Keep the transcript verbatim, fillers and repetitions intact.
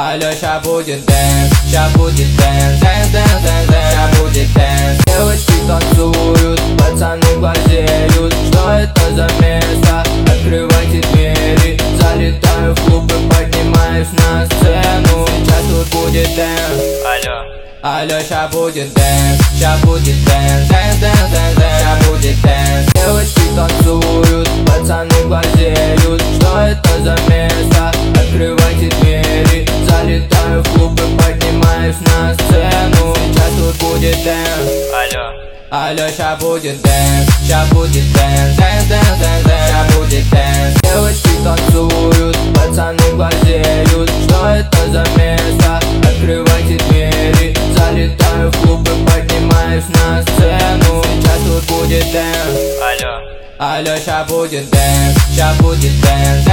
Алло, ща будет дэнс, ща будет дэнс, дэнс, дэнс, дэнс, дэнс, ща будет дэнс. Девочки танцуют, пацаны глазеют. Что это за место? Открывайте двери. Залетаю в клуб и поднимаюсь на сцену. Сейчас тут будет дэнс. Алло, алло, ща будет дэнс, ща будет дэнс, дэнс, дэнс, дэнс, дэнс, ща будет дэнс. Девочки танцуют, пацаны глазеют. Что это за место? Открывайте двери. Залетаю в клуб и поднимаюсь на сцену. Сейчас тут будет дэнс. Алло, алло, ща будет дэнс, ща будет дэнс, дэнс, дэнс, дэнс, дэнс, ща будет дэнс. Девочки танцуют, пацаны глазеют. Что это за место? Открывайте двери. Залетаю в клуб и поднимаюсь на сцену. Сейчас тут будет дэнс. Алло, алло, ща будет дэнс, ща будет дэнс.